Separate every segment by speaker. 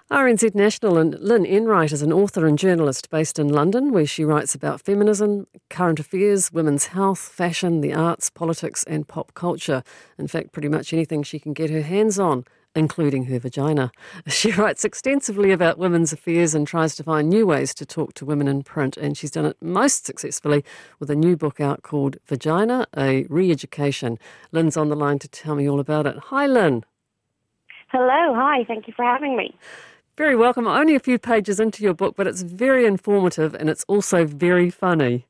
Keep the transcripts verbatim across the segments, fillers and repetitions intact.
Speaker 1: R N Z National and Lynn Enright is an author and journalist based in London, where she writes about feminism, current affairs, women's health, fashion, the arts, politics and pop culture. In fact, pretty much anything she can get her hands on, including her vagina. She writes extensively about women's affairs and tries to find new ways to talk to women in print, and she's done it most successfully with a new book out called Vagina, a Re-Education. Lynn's on the line to tell me all about it. Hi, Lynn.
Speaker 2: Hello, hi, thank you for having me.
Speaker 1: Very welcome. Only a few pages into your book, but it's very informative and it's also very funny.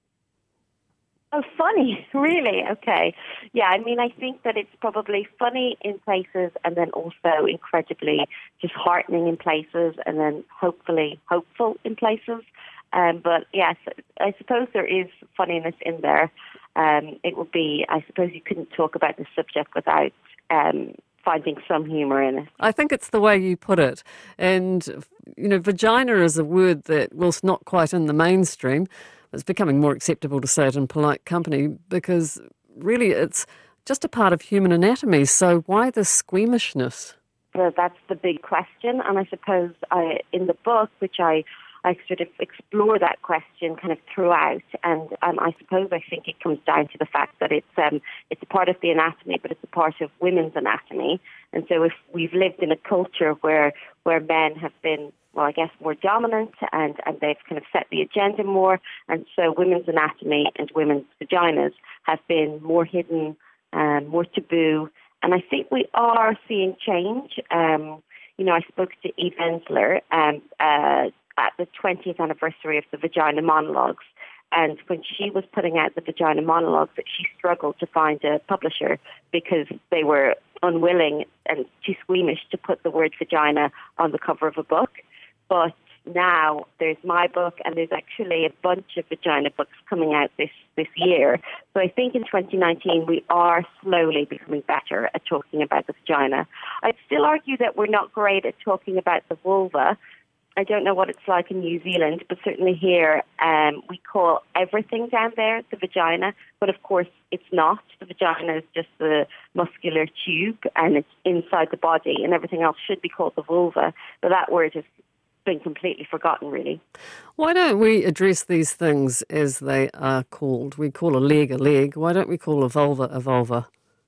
Speaker 2: Oh, funny? Really? Okay. Yeah, I mean, I think that it's probably funny in places and then also incredibly disheartening in places and then hopefully hopeful in places. Um, but yes, I suppose there is funniness in there. Um, it would be, I suppose you couldn't talk about the subject without um finding some humour in it.
Speaker 1: I think it's the way you put it. And, you know, vagina is a word that, whilst not quite in the mainstream, it's becoming more acceptable to say it in polite company because really it's just a part of human anatomy. So why the squeamishness?
Speaker 2: Well, that's the big question. And I suppose I, in the book, which I I sort of explore that question kind of throughout, and um, I suppose I think it comes down to the fact that it's um, it's a part of the anatomy, but it's a part of women's anatomy. And so if we've lived in a culture where where men have been, well, I guess, more dominant and, and they've kind of set the agenda more, and so women's anatomy and women's vaginas have been more hidden, um, more taboo. And I think we are seeing change. Um, you know, I spoke to Eve Ensler, um, uh, at the twentieth anniversary of the Vagina Monologues. And when she was putting out the Vagina Monologues, she struggled to find a publisher because they were unwilling and too squeamish to put the word vagina on the cover of a book. But now there's my book and there's actually a bunch of vagina books coming out this, this year. So I think in twenty nineteen we are slowly becoming better at talking about the vagina. I'd still argue that we're not great at talking about the vulva. I don't know what it's like in New Zealand, but certainly here um, we call everything down there the vagina. But of course, it's not. The vagina is just the muscular tube and it's inside the body, and everything else should be called the vulva. But that word has been completely forgotten, really.
Speaker 1: Why don't we address these things as they are called? We call a leg a leg. Why don't we call a vulva a vulva?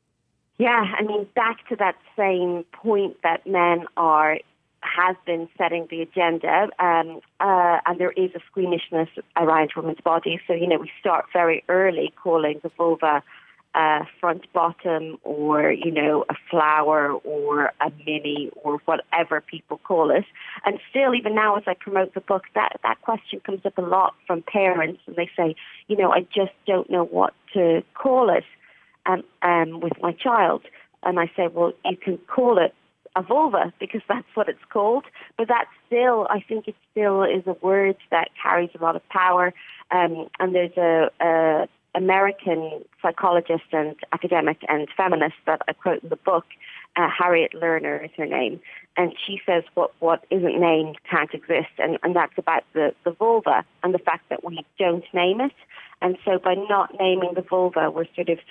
Speaker 2: Yeah, I mean, back to that same point that men are has been setting the agenda, um, uh, and there is a squeamishness around women's bodies. So, you know, we start very early calling the vulva uh, front bottom or, you know, a flower or a mini or whatever people call it. And still, even now as I promote the book, that, that question comes up a lot from parents, and they say, you know, I just don't know what to call it um, um, with my child. And I say, well, you can call it a vulva because that's what it's called, but that still, I think it still is a word that carries a lot of power. Um, and there's a, a American psychologist and academic and feminist that I quote in the book, uh, Harriet Lerner is her name, and she says what what isn't named can't exist, and, and that's about the, the vulva and the fact that we don't name it. And so by not naming the vulva, we're sort of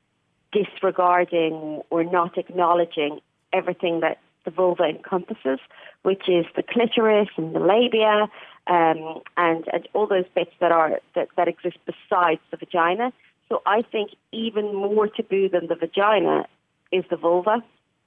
Speaker 2: disregarding or not acknowledging everything that the vulva encompasses, which is the clitoris and the labia, um, and, and all those bits that are that, that exist besides the vagina. So I think even more taboo than the vagina is the vulva.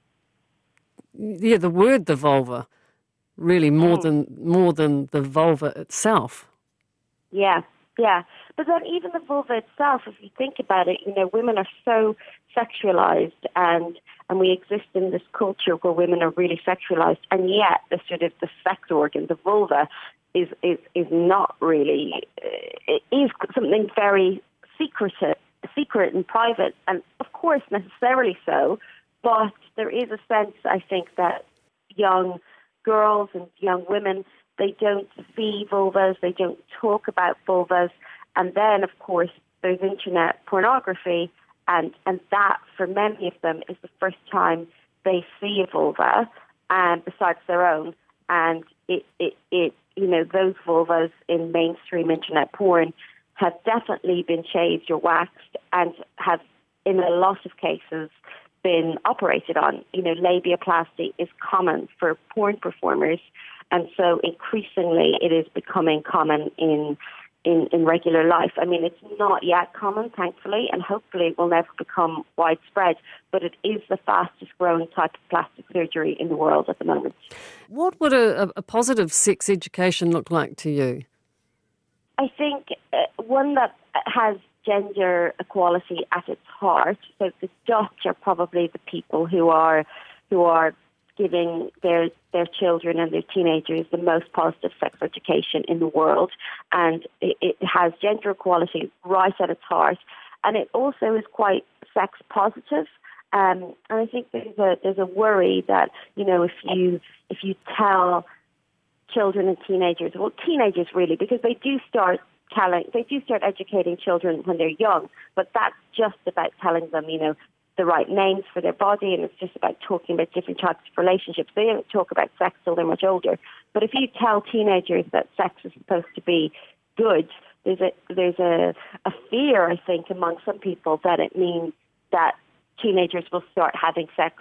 Speaker 1: Yeah, the word the vulva, really more
Speaker 2: Mm.
Speaker 1: than more than the vulva itself.
Speaker 2: Yeah, yeah. But then even the vulva itself, if you think about it, you know, women are so sexualized and and we exist in this culture where women are really sexualized, and yet the sort of the sex organ, the vulva, is is, is not really, uh, it is something very secretive, secret and private, and of course necessarily so, but there is a sense, I think, that young girls and young women, they don't see vulvas, they don't talk about vulvas. And then, of course, there's internet pornography, and, and that, for many of them, is the first time they see a vulva, and besides their own. And it, it, it, you know, those vulvas in mainstream internet porn have definitely been shaved or waxed, and have, in a lot of cases, been operated on. You know, labiaplasty is common for porn performers. and so increasingly it is becoming common in In, in regular life. I mean, it's not yet common, thankfully, and hopefully it will never become widespread, but it is the fastest growing type of plastic surgery in the world at the moment.
Speaker 1: What would a, a positive sex education look like to you?
Speaker 2: I think uh, one that has gender equality at its heart. So the Dutch are probably the people who are who are giving their their children and their teenagers the most positive sex education in the world, and it, it has gender equality right at its heart, and it also is quite sex positive. Um, and I think there's a there's a worry that, you know, if you if you tell children and teenagers, well, teenagers really, because they do start telling, they do start educating children when they're young, but that's just about telling them, you know, the right names for their body, and it's just about talking about different types of relationships. They don't talk about sex till they're much older. But if you tell teenagers that sex is supposed to be good, there's a there's a, a fear, I think, among some people that it means that teenagers will start having sex,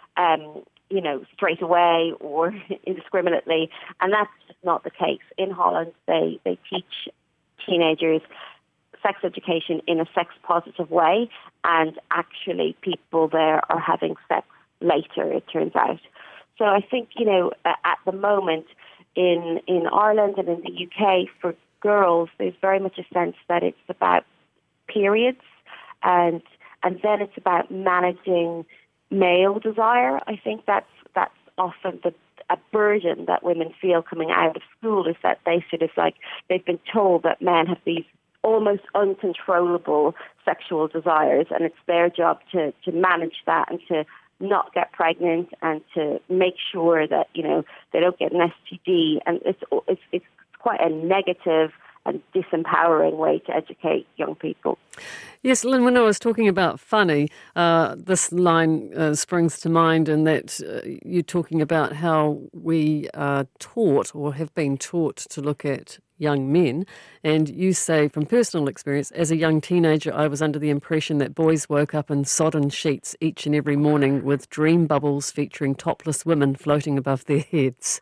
Speaker 2: um, you know, straight away or indiscriminately, and that's just not the case. In Holland, they, they teach teenagers sex education in a sex-positive way, and actually people there are having sex later, it turns out. So I think, you know, at the moment in in Ireland and in the U K, for girls, there's very much a sense that it's about periods, and and then it's about managing male desire. I think that's that's often the a burden that women feel coming out of school, is that they sort of like, they've been told that men have these almost uncontrollable sexual desires, and it's their job to, to manage that and to not get pregnant and to make sure that, you know, they don't get an S T D. And it's it's, it's quite a negative and disempowering way to educate young people.
Speaker 1: Yes, Lynn, when I was talking about funny, uh, this line uh, springs to mind, in that uh, you're talking about how we are taught or have been taught to look at young men, and you say from personal experience, as a young teenager, I was under the impression that boys woke up in sodden sheets each and every morning with dream bubbles featuring topless women floating above their heads.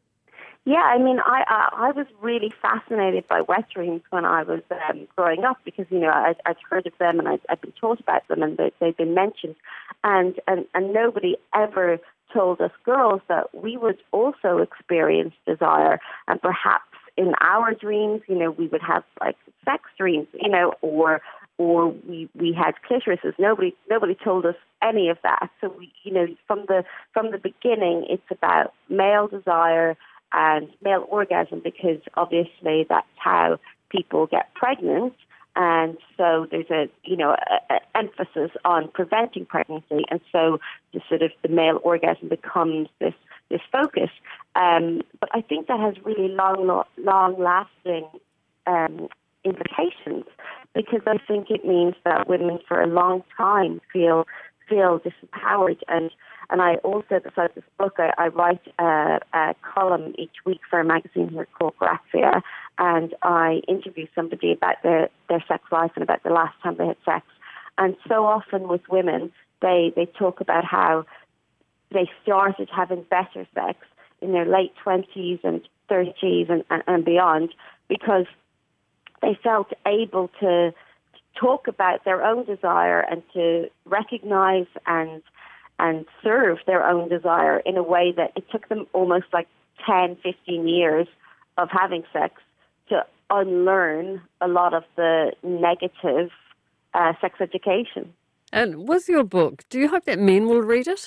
Speaker 2: Yeah, I mean, I I, I was really fascinated by wet dreams when I was um, growing up, because, you know, I, I'd heard of them and I'd, I'd been taught about them, and they, they've been mentioned, and, and and nobody ever told us girls that we would also experience desire, and perhaps in our dreams, you know, we would have like sex dreams, you know, or or we we had clitorises. Nobody nobody told us any of that. So we, you know, from the from the beginning, it's about male desire and male orgasm, because obviously that's how people get pregnant. And so there's a, you know, a, a emphasis on preventing pregnancy. And so the sort of the male orgasm becomes this, this focus. Um, but I think that has really long, long lasting um, implications, because I think it means that women for a long time feel feel disempowered. And And I also, besides this book, I, I write a, a column each week for a magazine here called Grazia, and I interview somebody about their, their sex life and about the last time they had sex. And so often with women, they, they talk about how they started having better sex in their late twenties and thirties and, and, and beyond, because they felt able to talk about their own desire and to recognize and and serve their own desire in a way that it took them almost like ten, fifteen years of having sex to unlearn a lot of the negative uh, sex education.
Speaker 1: And with your book, do you hope that men will read it?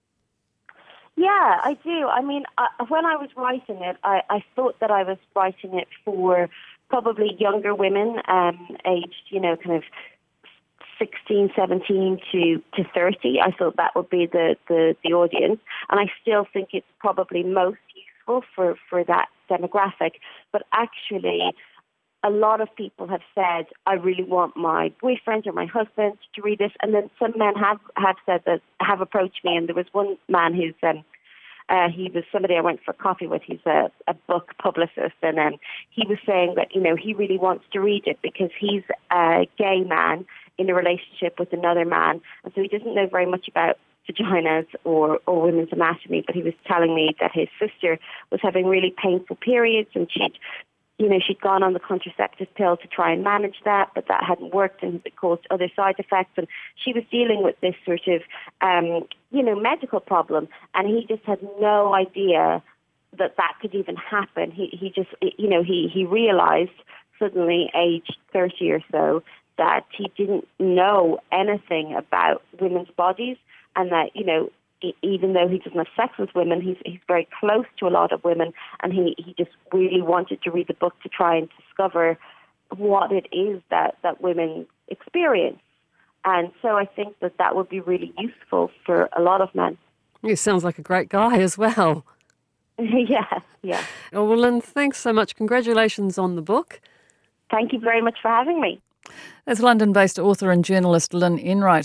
Speaker 2: Yeah, I do. I mean, I, when I was writing it, I, I thought that I was writing it for probably younger women, um, aged, you know, kind of sixteen, seventeen to, to thirty. I thought that would be the, the, the audience. And I still think it's probably most useful for, for that demographic. But actually, a lot of people have said, I really want my boyfriend or my husband to read this. And then some men have, have said that, have approached me. And there was one man who's, um, uh, he was somebody I went for coffee with. He's a, a book publicist. And um, he was saying that, you know, he really wants to read it because he's a gay man in a relationship with another man, and so he doesn't know very much about vaginas or, or women's anatomy, but he was telling me that his sister was having really painful periods, and she'd, you know, she'd gone on the contraceptive pill to try and manage that, but that hadn't worked and it caused other side effects. And she was dealing with this sort of, um, you know, medical problem, and he just had no idea that that could even happen. He he just, you know, he, he realized suddenly, age thirty or so, that he didn't know anything about women's bodies, and that, you know, even though he doesn't have sex with women, he's he's very close to a lot of women, and he, he just really wanted to read the book to try and discover what it is that, that women experience. And so I think that that would be really useful for a lot of men.
Speaker 1: He sounds like a great guy as well.
Speaker 2: yeah, yeah.
Speaker 1: Oh, well, Lynn, thanks so much. Congratulations on the book.
Speaker 2: Thank you very much for having me.
Speaker 3: That's London-based author and journalist Lynn Enright.